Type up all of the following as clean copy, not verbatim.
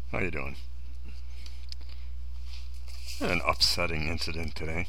How you doing? I had an upsetting incident today.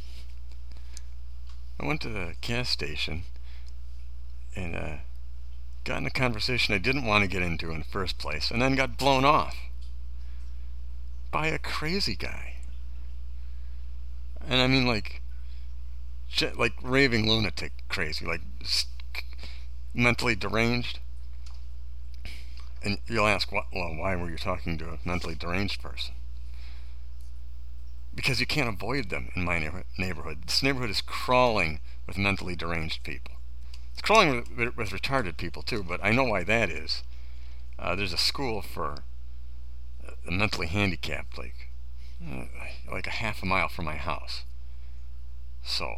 I went to the gas station and got in a conversation I didn't want to get into in the first place, and then got blown off by a crazy guy. And I mean, like raving lunatic crazy, like mentally deranged. And you'll ask, well, why were you talking to a mentally deranged person? Because you can't avoid them in my neighborhood. This neighborhood is crawling with mentally deranged people. It's crawling with retarded people too, but I know why that is. There's a school for the mentally handicapped, like a half a mile from my house. So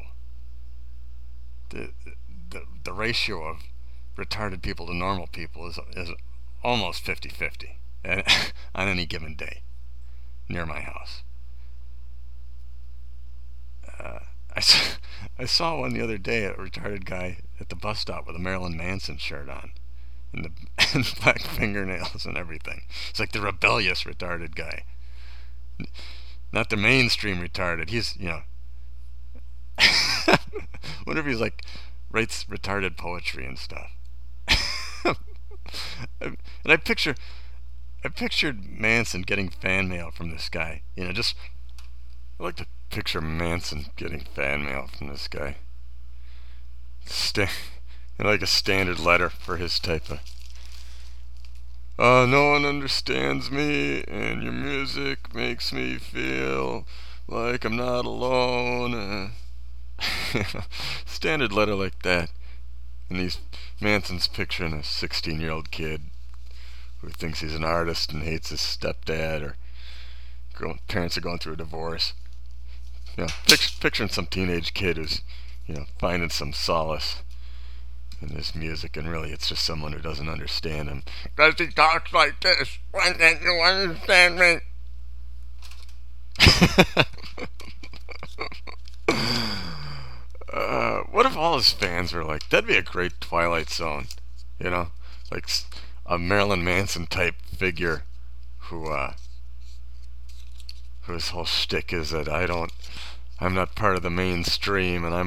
the ratio of retarded people to normal people is almost 50-50 on any given day near my house. I saw, I saw one the other day, a retarded guy at the bus stop with a Marilyn Manson shirt on and, and black fingernails and everything. It's like the rebellious retarded guy. Not the mainstream retarded. He's, what if he's like, writes retarded poetry and stuff? And I pictured Manson getting fan mail from this guy. I like to picture Manson getting fan mail from this guy. Like a standard letter for his type of. No one understands me, and your music makes me feel like I'm not alone. Standard letter like that. And Manson's picturing a 16-year-old kid who thinks he's an artist and hates his stepdad, or parents are going through a divorce. Picturing some teenage kid who's, finding some solace in his music, and really it's just someone who doesn't understand him. Because he talks like this. Why can't you understand me? What if all his fans were like, that'd be a great Twilight Zone, like a Marilyn Manson type figure whose whole shtick is that I'm not part of the mainstream, and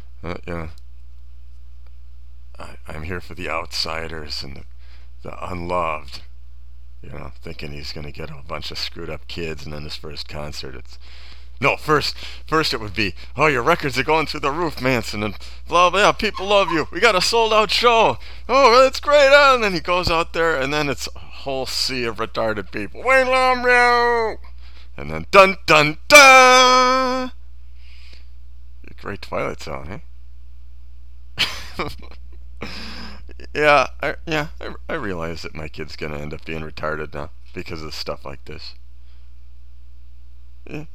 I'm here for the outsiders and the unloved, thinking he's gonna get a bunch of screwed up kids, and then his first concert, first it would be, oh, your records are going through the roof, Manson, and blah blah, people love you, we got a sold out show, oh, that's great, and then he goes out there, and then it's a whole sea of retarded people, we love you, and then dun dun dun, great Twilight Zone, eh? I realize that my kid's gonna end up being retarded now because of stuff like this. Yeah,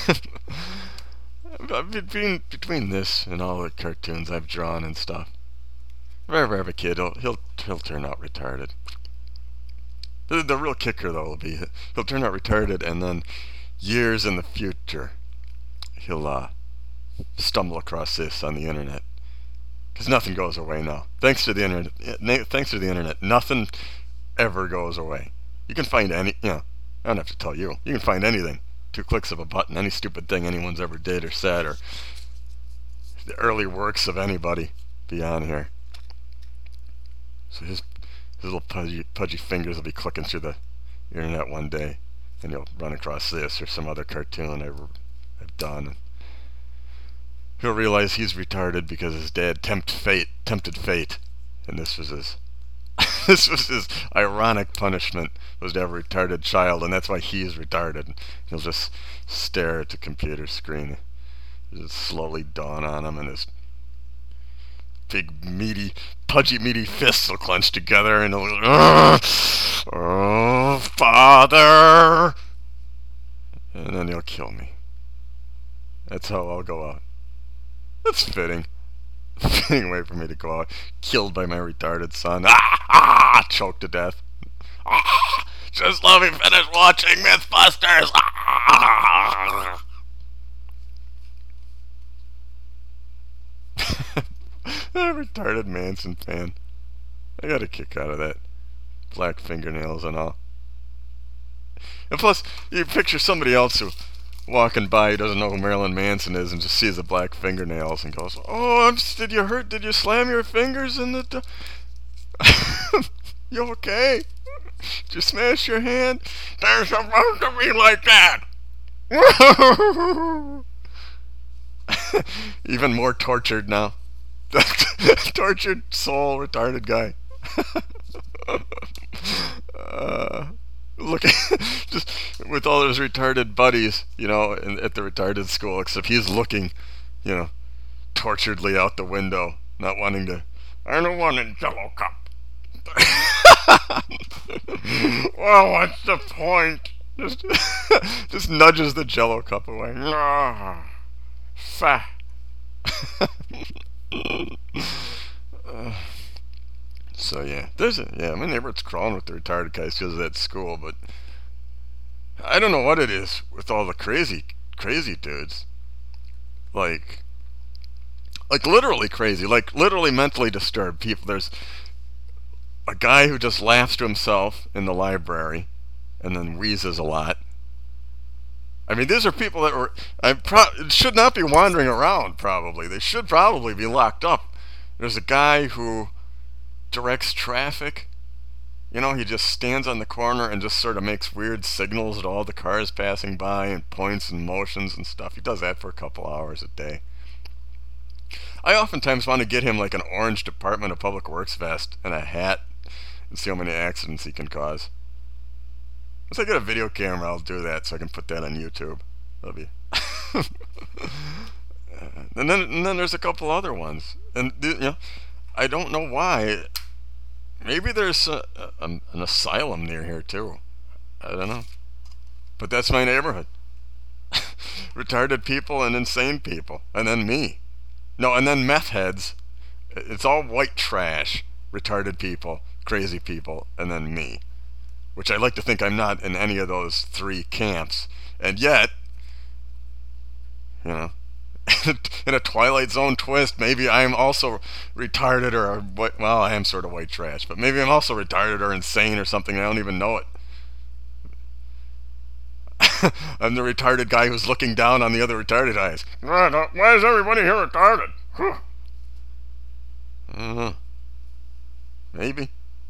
between this and all the cartoons I've drawn and stuff, if I ever have a kid, he'll turn out retarded. The real kicker though will be he'll turn out retarded, and then years in the future he'll stumble across this on the internet. Because nothing goes away now. Thanks to the internet, nothing ever goes away. You can find I don't have to tell you. You can find anything. 2 clicks of a button, any stupid thing anyone's ever did or said, or the early works of anybody be on here. So his little pudgy fingers will be clicking through the internet one day, and he'll run across this or some other cartoon I've done. He'll realize he's retarded because his dad tempted fate, and this was his ironic punishment, was to have a retarded child, and that's why he is retarded. He'll just stare at the computer screen. It'll just slowly dawn on him, and his big pudgy meaty fists will clench together, and he'll go, oh, father, and then he'll kill me. That's how I'll go out. That's fitting. Fitting way for me to go out killed by my retarded son. Choked to death. Just let me finish watching Mythbusters. A retarded Manson fan. I got a kick out of that. Black fingernails and all. And plus, you picture somebody else who walking by who doesn't know who Marilyn Manson is and just sees the black fingernails and goes, "Oh, did you hurt? Did you slam your fingers in the? You okay? Did you smash your hand? They're supposed to be like that." Even more tortured now. Tortured soul, retarded guy. Looking just with all his retarded buddies, at the retarded school, except he's looking, torturedly out the window, not wanting to. I don't want a Jello cup. Well, what's the point? Just nudges the Jello cup away. Fa. So yeah, my neighborhood's crawling with the retarded guys because of that school, but I don't know what it is with all the crazy dudes. Like literally crazy, like literally mentally disturbed people. There's a guy who just laughs to himself in the library and then wheezes a lot. I mean, these are people that should not be wandering around, probably. They should probably be locked up. There's a guy who directs traffic. He just stands on the corner and just sort of makes weird signals at all the cars passing by and points and motions and stuff. He does that for a couple hours a day. I oftentimes want to get him like an orange Department of Public Works vest and a hat and see how many accidents he can cause. Once I get a video camera, I'll do that so I can put that on YouTube. That'll be. And then there's a couple other ones, and I don't know why. Maybe there's an asylum near here too. I don't know, but that's my neighborhood. Retarded people and insane people, and then me. No, and then meth heads. It's all white trash. Retarded people, crazy people, and then me. Which I like to think I'm not in any of those three camps. And yet, in a Twilight Zone twist, maybe I'm also retarded well, I am sort of white trash, but maybe I'm also retarded or insane or something. I don't even know it. I'm the retarded guy who's looking down on the other retarded guys. Why is everybody here retarded? I don't know. Maybe.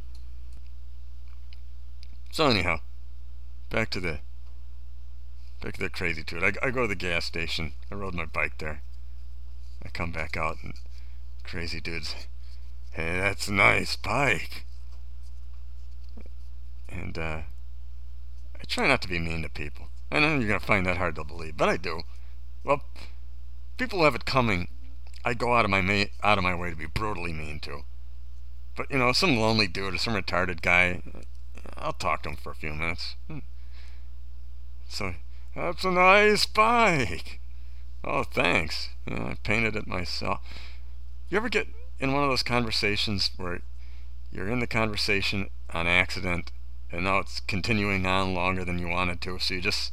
So anyhow, back to the crazy dude. I go to the gas station. I rode my bike there. I come back out and crazy dude's, "Hey, that's a nice bike." And I try not to be mean to people. I know you're gonna find that hard to believe, but I do. Well, people who have it coming, I go out of my way to be brutally mean to. But some lonely dude or some retarded guy, I'll talk to him for a few minutes. So, "That's a nice bike." "Oh, thanks. I painted it myself." You ever get in one of those conversations where you're in the conversation on accident and now it's continuing on longer than you wanted to, so you just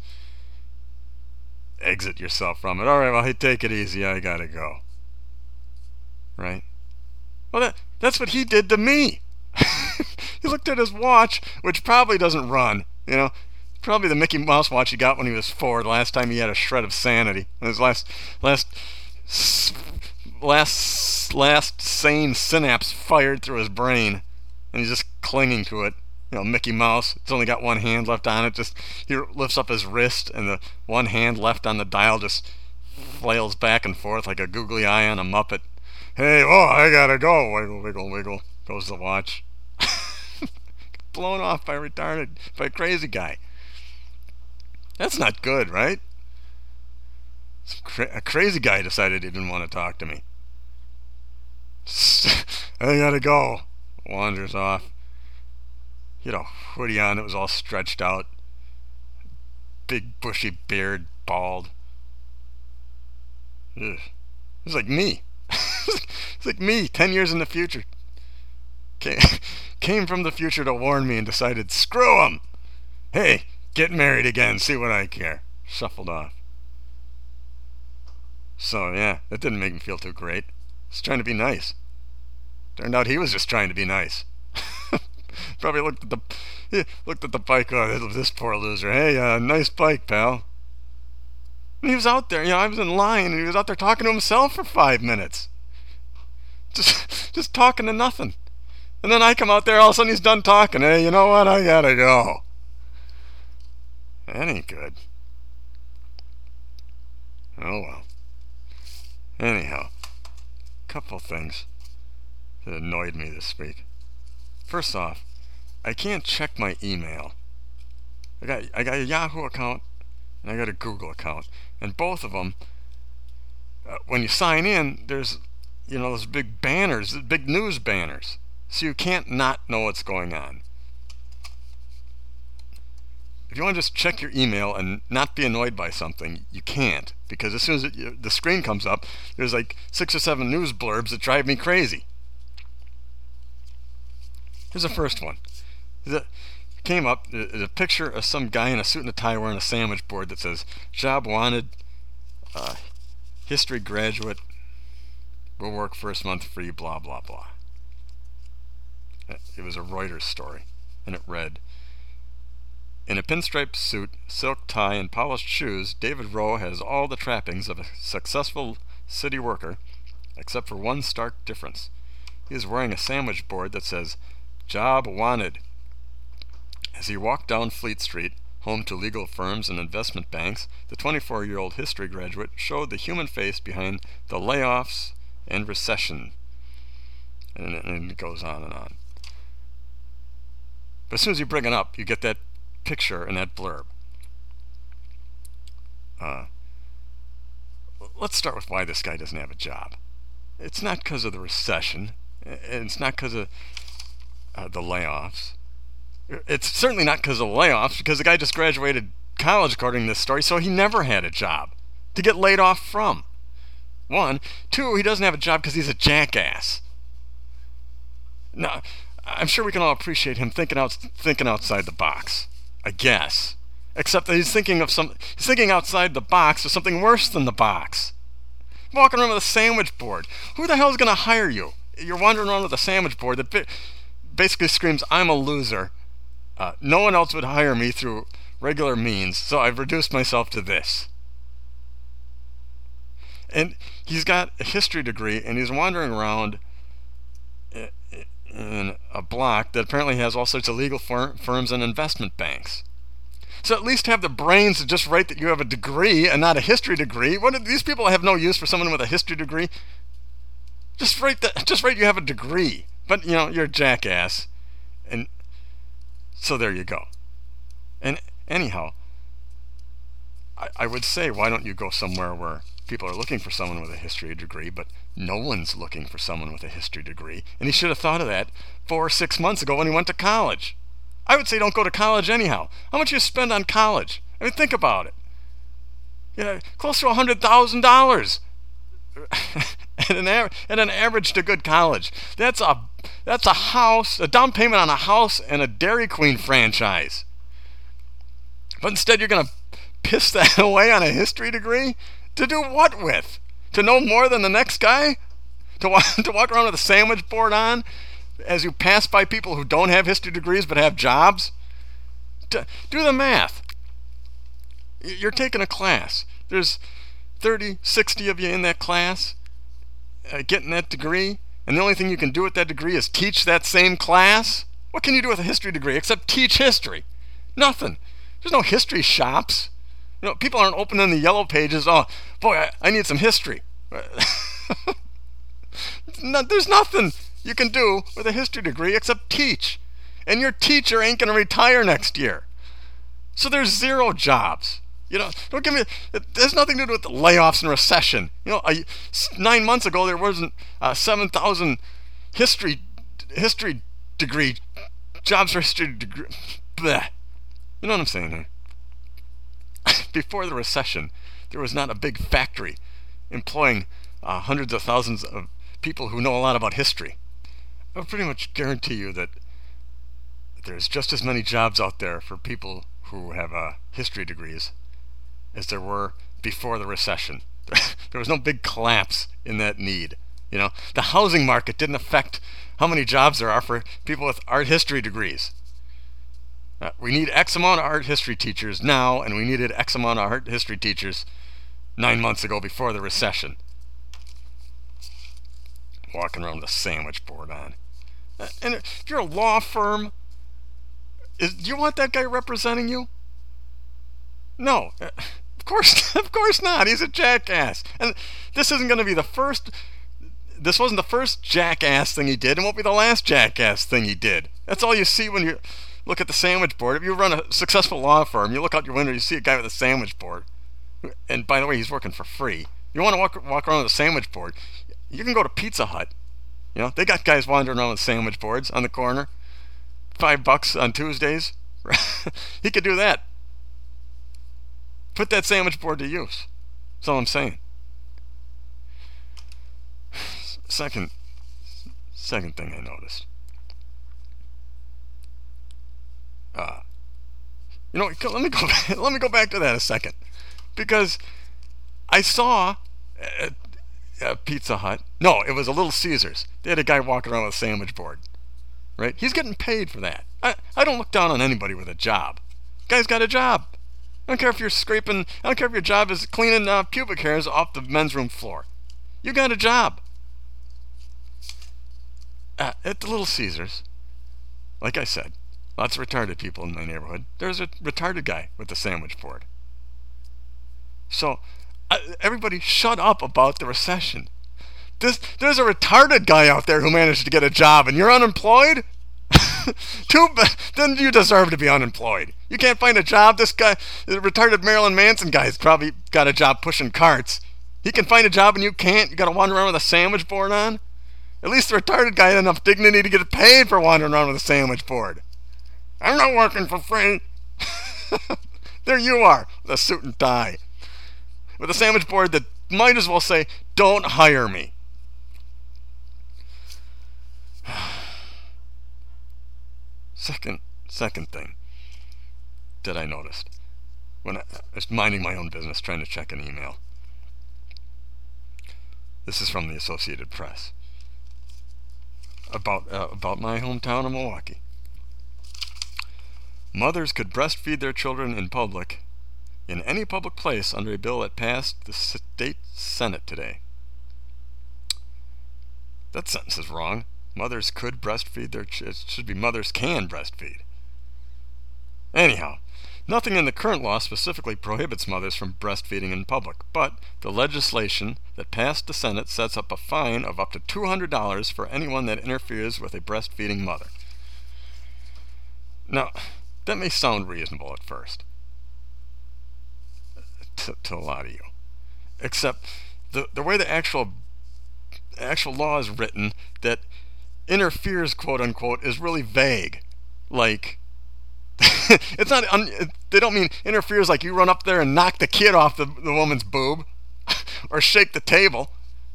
exit yourself from it? "Alright, well, hey, take it easy. I gotta go." Right? Well, that's what he did to me. He looked at his watch, which probably doesn't run, probably the Mickey Mouse watch he got when he was 4, the last time he had a shred of sanity. His last sane synapse fired through his brain, and he's just clinging to it. Mickey Mouse, it's only got one hand left on it. Just he lifts up his wrist, and the one hand left on the dial just flails back and forth like a googly eye on a Muppet. "Hey, I gotta go." Wiggle, wiggle, wiggle. Goes the watch. Blown off by a crazy guy. That's not good, right? A crazy guy decided he didn't want to talk to me. "I gotta go." Wanders off. He had a hoodie on that was all stretched out. Big bushy beard, bald. Ugh. It's like me. It's like me, 10 years in the future. Came from the future to warn me and decided, screw him. Hey, get married again, see what I care. Shuffled off. So, yeah, that didn't make me feel too great. I was trying to be nice. Turned out he was just trying to be nice. Probably looked at He looked at the bike. Oh, this poor loser. Hey, nice bike, pal. And he was out there. I was in line, and he was out there talking to himself for 5 minutes. Just talking to nothing. And then I come out there, all of a sudden he's done talking. Hey, you know what? I gotta go. That ain't good. Oh well. Anyhow, couple things that annoyed me this week. First off, I can't check my email. I got a Yahoo account and I got a Google account, and both of them, when you sign in, there's those big banners, big news banners, so you can't not know what's going on. If you want to just check your email and not be annoyed by something, you can't, because as soon as the screen comes up, there's like 6 or 7 news blurbs that drive me crazy. Here's the first one. It came up, a picture of some guy in a suit and a tie wearing a sandwich board that says, "Job wanted, history graduate, will work first month free, blah, blah, blah." It was a Reuters story, and it read, "In a pinstripe suit, silk tie, and polished shoes, David Rowe has all the trappings of a successful city worker, except for one stark difference. He is wearing a sandwich board that says, 'Job wanted.'" As he walked down Fleet Street, home to legal firms and investment banks, the 24-year-old history graduate showed the human face behind the layoffs and recession. And it goes on and on. But as soon as you bring it up, you get that picture and that blurb. Let's start with why this guy doesn't have a job. It's not because of the recession, and it's not because of the layoffs. It's certainly not because of the layoffs, because the guy just graduated college, according to this story, so he never had a job to get laid off from. 1. 2, he doesn't have a job because he's a jackass. Now, I'm sure we can all appreciate him thinking outside the box, I guess. Except that he's thinking outside the box of something worse than the box. Walking around with a sandwich board. Who the hell is going to hire you? You're wandering around with a sandwich board that basically screams, "I'm a loser. No one else would hire me through regular means, so I've reduced myself to this." And he's got a history degree, and he's wandering around in a block that apparently has all sorts of legal firms and investment banks. So at least have the brains to just write that you have a degree and not a history degree. These people have no use for someone with a history degree. Just write you have a degree. But you're a jackass. And so there you go. And anyhow, I would say, why don't you go somewhere where people are looking for someone with a history degree, but no one's looking for someone with a history degree? And he should have thought of that 4 or 6 months ago when he went to college. I would say don't go to college anyhow. How much do you spend on college? I mean, think about it. Close to $100,000 at an average to good college. That's a house, a down payment on a house and a Dairy Queen franchise. But instead you're going to piss that away on a history degree? To do what with? To know more than the next guy? To walk around with a sandwich board on as you pass by people who don't have history degrees but have jobs? Do the math. You're taking a class. There's 30, 60 of you in that class getting that degree, and the only thing you can do with that degree is teach that same class? What can you do with a history degree except teach history? Nothing. There's no history shops. People aren't opening the yellow pages. Oh, boy, I need some history. There's nothing you can do with a history degree except teach. And your teacher ain't going to retire next year. So there's 0 jobs. Don't give me. It has nothing to do with the layoffs and recession. 9 months ago there wasn't 7,000 history degree jobs for history degree. Bleh. You know what I'm saying here? Before the recession, there was not a big factory employing hundreds of thousands of people who know a lot about history. I'll pretty much guarantee you that there's just as many jobs out there for people who have history degrees as there were before the recession. There was no big collapse in that need. The housing market didn't affect how many jobs there are for people with art history degrees. We need X amount of art history teachers now, and we needed X amount of art history teachers 9 months ago before the recession. Walking around with a sandwich board on. And if you're a law firm, do you want that guy representing you? No. Of course not. He's a jackass. And this isn't going to be the first... This wasn't the first jackass thing he did, and won't be the last jackass thing he did. That's all you see when you look at the sandwich board. If you run a successful law firm, you look out your window, you see a guy with a sandwich board. And by the way, he's working for free. You want to walk around with a sandwich board, you can go to Pizza Hut. You know, they got guys wandering around with sandwich boards on the corner. $5 on Tuesdays. He could do that. Put that sandwich board to use. That's all I'm saying. Second thing I noticed. Let me go back to that a second, because I saw at Pizza Hut. No, it was a Little Caesars. They had a guy walking around with a sandwich board. Right? He's getting paid for that. I don't look down on anybody with a job. Guy's got a job. I don't care if you're scraping. I don't care if your job is cleaning pubic hairs off the men's room floor. You got a job. At the Little Caesars, like I said, lots of retarded people in my neighborhood. There's a retarded guy with the sandwich board. So, everybody shut up about the recession. There's a retarded guy out there who managed to get a job, and you're unemployed? Too bad. Then you deserve to be unemployed. You can't find a job. This guy, the retarded Marilyn Manson guy, has probably got a job pushing carts. He can find a job and you can't. You got to wander around with a sandwich board on? At least the retarded guy had enough dignity to get paid for wandering around with a sandwich board. I'm not working for free. There you are, with a suit and tie. With a sandwich board that might as well say, don't hire me. Second thing that I noticed when I was minding my own business, trying to check an email. This is from the Associated Press about my hometown of Milwaukee. Mothers could breastfeed their children in public, in any public place, under a bill that passed the state Senate today. That sentence is wrong. Mothers could breastfeed their children. It should be mothers can breastfeed. Anyhow, nothing in the current law specifically prohibits mothers from breastfeeding in public, but the legislation that passed the Senate sets up a fine of up to $200 for anyone that interferes with a breastfeeding mother. Now, that may sound reasonable at first to a lot of you, except the way the actual law is written, that interferes, quote unquote, is really vague. Like, it's not. They don't mean interferes like you run up there and knock the kid off the woman's boob, or shake the table.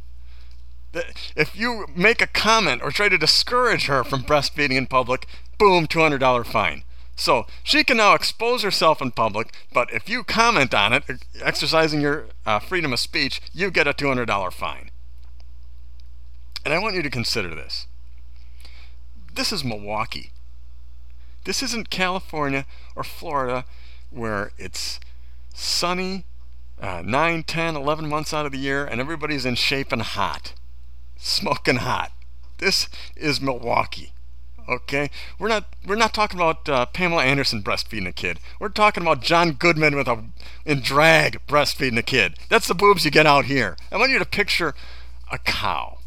If you make a comment or try to discourage her from breastfeeding in public, boom, $200 fine. So she can now expose herself in public, but if you comment on it, exercising your freedom of speech, you get a $200 fine. And I want you to consider this. This is Milwaukee. This isn't California or Florida, where it's sunny 9, 10, 11 months out of the year and everybody's in shape and hot, smoking hot. This is Milwaukee. Okay, we're not talking about Pamela Anderson breastfeeding a kid. We're talking about John Goodman in drag breastfeeding a kid. That's the boobs you get out here. I want you to picture a cow,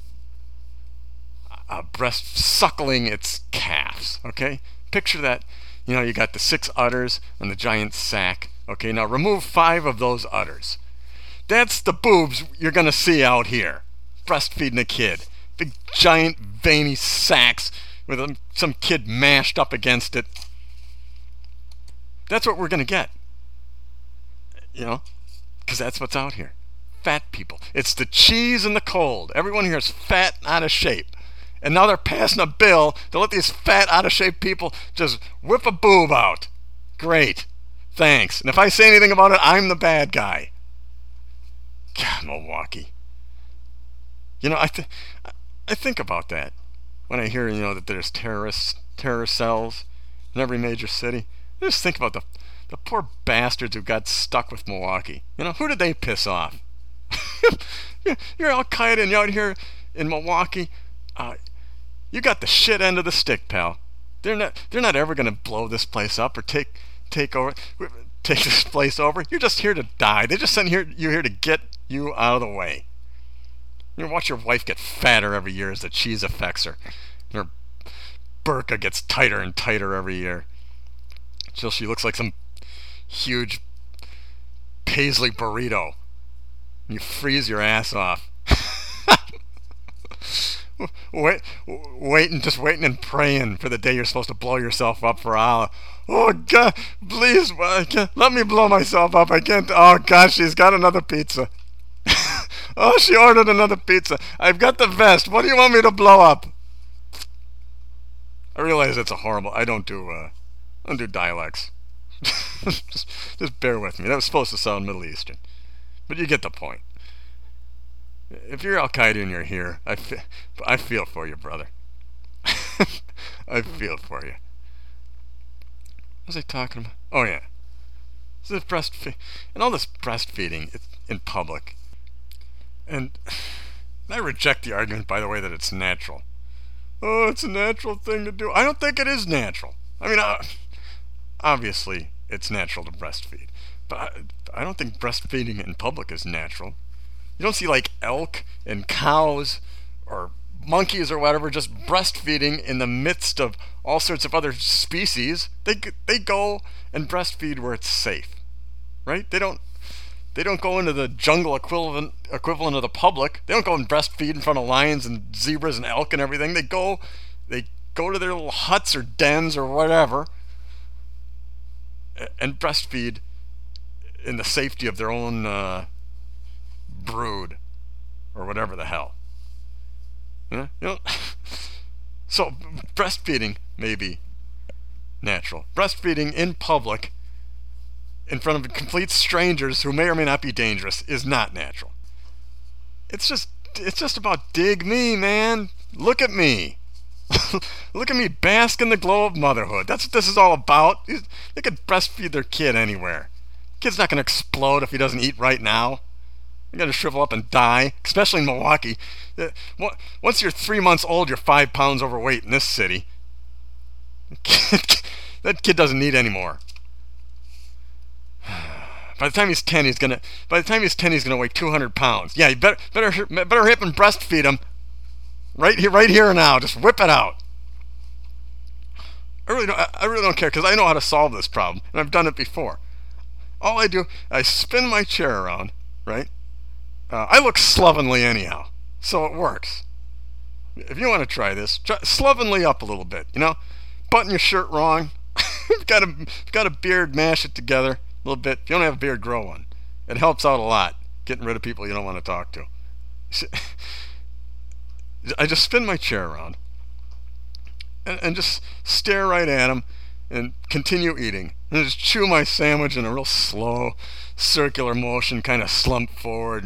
a breast suckling its calves. Okay, picture that. You know, you got the 6 udders and the giant sack. Okay, now remove 5 of those udders. That's the boobs you're gonna see out here, breastfeeding a kid. Big giant veiny sacks with some kid mashed up against it. That's what we're going to get. You know, because that's what's out here. Fat people. It's the cheese and the cold. Everyone here is fat and out of shape. And now they're passing a bill to let these fat, out of shape people just whip a boob out. Great. Thanks. And if I say anything about it, I'm the bad guy. God, Milwaukee. You know, I think about that when I hear, you know, that there's terrorist cells in every major city. Just think about the poor bastards who got stuck with Milwaukee. You know, who did they piss off? You're Al Qaeda and you're out here in Milwaukee. You got the shit end of the stick, pal. They're not ever gonna blow this place up or take this place over. You're just here to die. They just sent you here to get you out of the way. You watch your wife get fatter every year as the cheese affects her. Her burqa gets tighter and tighter every year, till she looks like some huge paisley burrito. You freeze your ass off. Waiting and praying for the day you're supposed to blow yourself up for Allah. Oh God, please, let me blow myself up. I can't. Oh God, she's got another pizza. Oh, she ordered another pizza. I've got the vest. What do you want me to blow up? I realize it's a horrible. I don't do dialects. just bear with me. That was supposed to sound Middle Eastern, but you get the point. If you're Al Qaeda and you're here, I feel for you, brother. I feel for you. What was I talking about? Oh yeah, this breastfeeding and all this breastfeeding in public, and I reject the argument, by the way, that it's natural. Oh, it's a natural thing to do. I don't think it is natural. I mean, obviously, it's natural to breastfeed, but I don't think breastfeeding in public is natural. You don't see like elk and cows or monkeys or whatever just breastfeeding in the midst of all sorts of other species. They go and breastfeed where it's safe, right? They don't go into the jungle equivalent of the public. They don't go and breastfeed in front of lions and zebras and elk and everything. They go to their little huts or dens or whatever and breastfeed in the safety of their own brood or whatever the hell. You know? So breastfeeding may be natural. Breastfeeding in public in front of complete strangers who may or may not be dangerous is not natural. It's just about dig me, man. Look at me. Look at me bask in the glow of motherhood. That's what this is all about. They could breastfeed their kid anywhere. Kid's not going to explode if he doesn't eat right now. You're going to shrivel up and die, especially in Milwaukee. Once you're 3 months old, you're 5 pounds overweight in this city. That kid doesn't need any more. By the time he's 10, he's gonna weigh 200 pounds. Yeah, you better hip and breastfeed him. Right here and now. Just whip it out. I really don't care, because I know how to solve this problem, and I've done it before. All I do, I spin my chair around, right? I look slovenly anyhow, so it works. If you want to try this, slovenly up a little bit, you know? Button your shirt wrong. You've got a beard, mash it together a little bit. If you don't have a beard, grow one. It helps out a lot, getting rid of people you don't want to talk to. I just spin my chair around and just stare right at him and continue eating. And just chew my sandwich in a real slow, circular motion, kind of slump forward.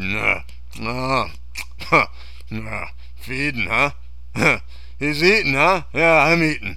Feeding, huh? He's eating, huh? Yeah, I'm eating.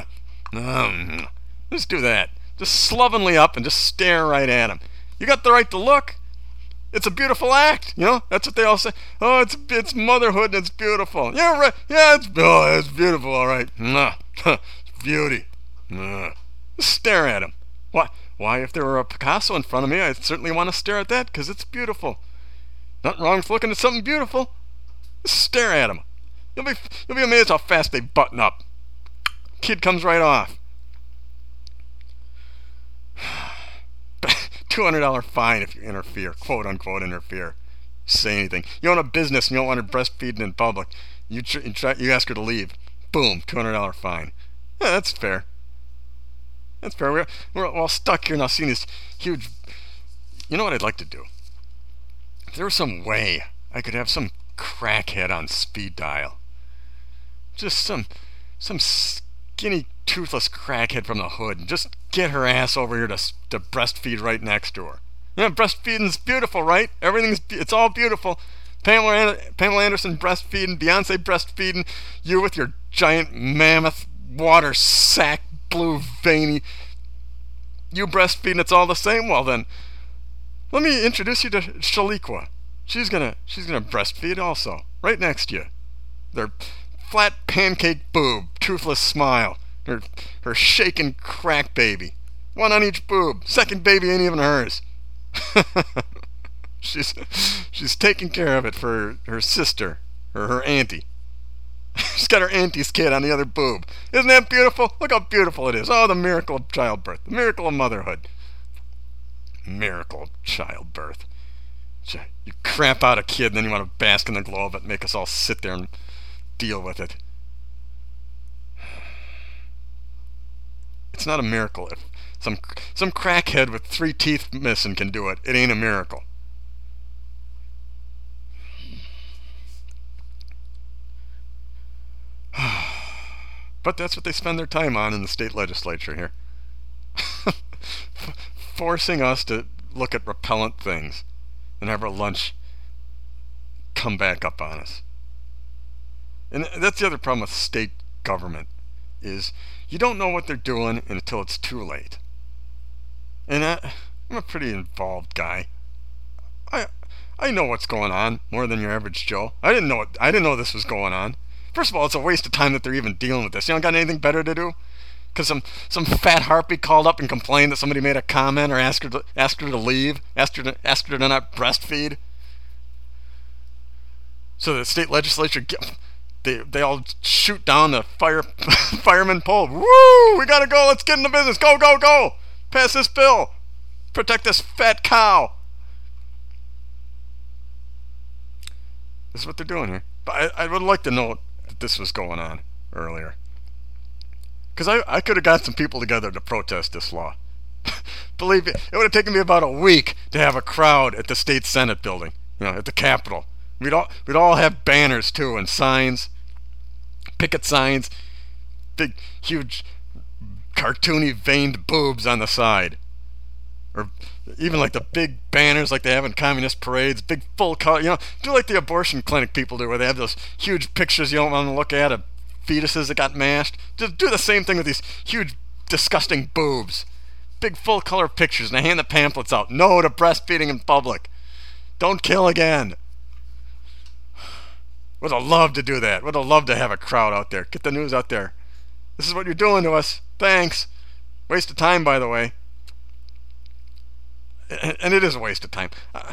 Just do that. Just slovenly up and just stare right at him. You got the right to look. It's a beautiful act, you know. That's what they all say. Oh, it's motherhood and it's beautiful. Yeah, right. Yeah, it's beautiful. All right. It's beauty. Just stare at him. Why? If there were a Picasso in front of me, I'd certainly want to stare at that because it's beautiful. Nothing wrong with looking at something beautiful. Just stare at him. You'll be amazed how fast they button up. Kid comes right off. $200 fine if you interfere, quote unquote interfere. Say anything. You own a business and you don't want her breastfeeding in public. You ask her to leave. Boom, $200 fine. Yeah, that's fair. That's fair. We're all stuck here now seeing this huge. You know what I'd like to do? If there was some way I could have some crackhead on speed dial. Just some skinny, toothless crackhead from the hood, and just get her ass over here to breastfeed right next to her. You know, breastfeeding's beautiful, right? It's all beautiful. Pamela Anderson breastfeeding, Beyonce breastfeeding, you with your giant mammoth water sack, blue veiny You breastfeeding, it's all the same. Well then, let me introduce you to Shaliqua. She's gonna breastfeed also, right next to you. Their flat pancake boob, toothless smile, her shaking crack baby. One on each boob. Second baby ain't even hers. she's taking care of it for her sister or her auntie. She's got her auntie's kid on the other boob. Isn't that beautiful? Look how beautiful it is. Oh, the miracle of childbirth. The miracle of motherhood. Miracle of childbirth. You crap out a kid and then you want to bask in the glow of it and make us all sit there and deal with it. It's not a miracle. If some crackhead with 3 teeth missing can do it, it ain't a miracle. But that's what they spend their time on in the state legislature here. Forcing us to look at repellent things and have our lunch come back up on us. And that's the other problem with state government, is you don't know what they're doing until it's too late. And I'm a pretty involved guy. I know what's going on more than your average Joe. I didn't know this was going on. First of all, it's a waste of time that they're even dealing with this. You don't got anything better to do? Because some fat harpy called up and complained that somebody made a comment or asked her to leave, asked her to not breastfeed. So the state legislature, they all shoot down the fireman pole. Woo! We gotta go. Let's get into business. Go, go, go! Pass this bill. Protect this fat cow. This is what they're doing here. But I would like to know that this was going on earlier. Because I could have got some people together to protest this law. Believe me, it would have taken me about a week to have a crowd at the state senate building, at the Capitol. We'd all have banners too and signs, picket signs, big, huge, cartoony veined boobs on the side, or even like the big banners like they have in communist parades, big full color. Do like the abortion clinic people do, where they have those huge pictures you don't want to look at of fetuses that got mashed. Just do the same thing with these huge, disgusting boobs. Big full color pictures, and they hand the pamphlets out. No to breastfeeding in public. Don't kill again. Would have loved to do that. Would have loved to have a crowd out there. Get the news out there. This is what you're doing to us. Thanks. Waste of time, by the way. And it is a waste of time.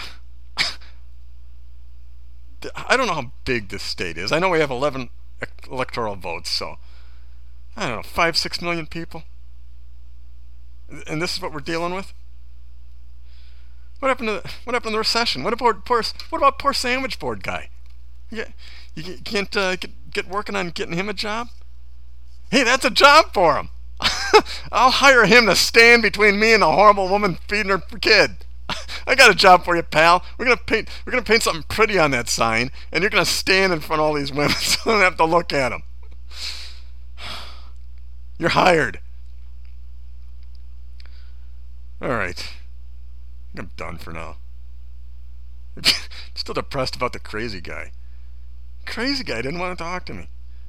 I don't know how big this state is. I know we have 11 electoral votes, so I don't know, 5-6 million people, and this is what we're dealing with. What happened to the recession? What about poor sandwich board guy? You can't get working on getting him a job? Hey, that's a job for him. I'll hire him to stand between me and the horrible woman feeding her kid. I got a job for you, pal. We're gonna paint something pretty on that sign, and you're gonna stand in front of all these women so I don't have to look at them. You're hired. All right, I'm done for now. Still depressed about the crazy guy. Crazy guy didn't want to talk to me.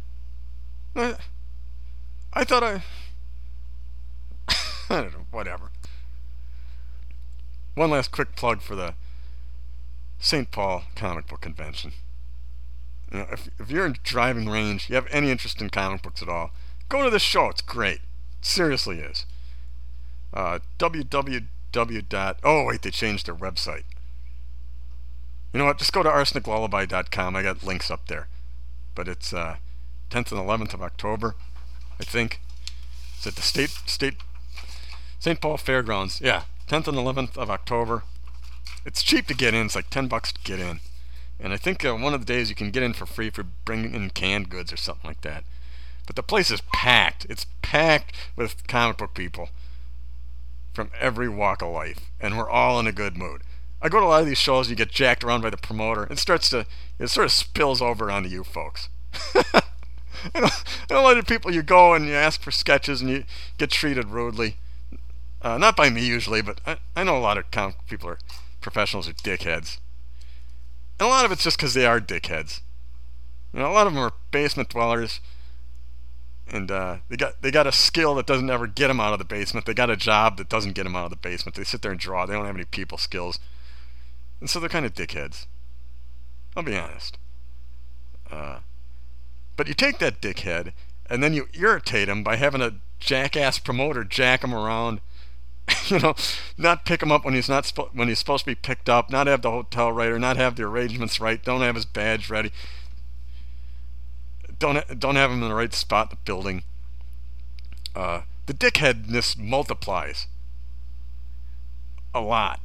I thought I don't know, whatever. One last quick plug for the St. Paul Comic Book Convention. If you're in driving range, you have any interest in comic books at all, go to this show. It's great. It seriously is. www. Oh wait, they changed their website. You know what? Just go to arseniclullaby.com. I got links up there. But it's 10th and 11th of October, I think. It's at the State St. Paul Fairgrounds. Yeah, 10th and 11th of October. It's cheap to get in. It's like $10 to get in. And I think one of the days you can get in for free for bringing in canned goods or something like that. But the place is packed. It's packed with comic book people from every walk of life. And we're all in a good mood. I go to a lot of these shows, you get jacked around by the promoter. It sort of spills over onto you folks. And a lot of people, you go and you ask for sketches and you get treated rudely. Not by me usually, but I know a lot of comic people are professionals are dickheads. And a lot of it's just because they are dickheads. A lot of them are basement dwellers And they got a skill that doesn't ever get them out of the basement. They got a job that doesn't get them out of the basement. They sit there and draw. They don't have any people skills, and so they're kind of dickheads. I'll be honest. But you take that dickhead and then you irritate him by having a jackass promoter jack him around. Not pick him up when he's supposed to be picked up. Not have the hotel right, or not have the arrangements right. Don't have his badge ready. Don't have him in the right spot in the building. The dickheadness multiplies a lot.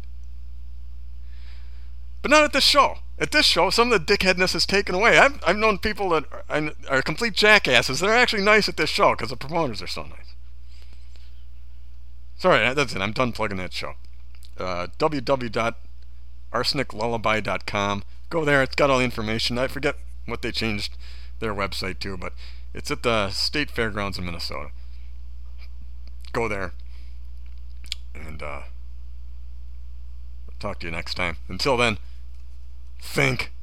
But not at this show. At this show, some of the dickheadness is taken away. I've known people that are complete jackasses that are actually nice at this show because the promoters are so nice. Sorry, that's it. I'm done plugging that show. www.arseniclullaby.com. Go there. It's got all the information. I forget what they changed their website to, but it's at the State Fairgrounds in Minnesota. Go there. And I'll talk to you next time. Until then, think.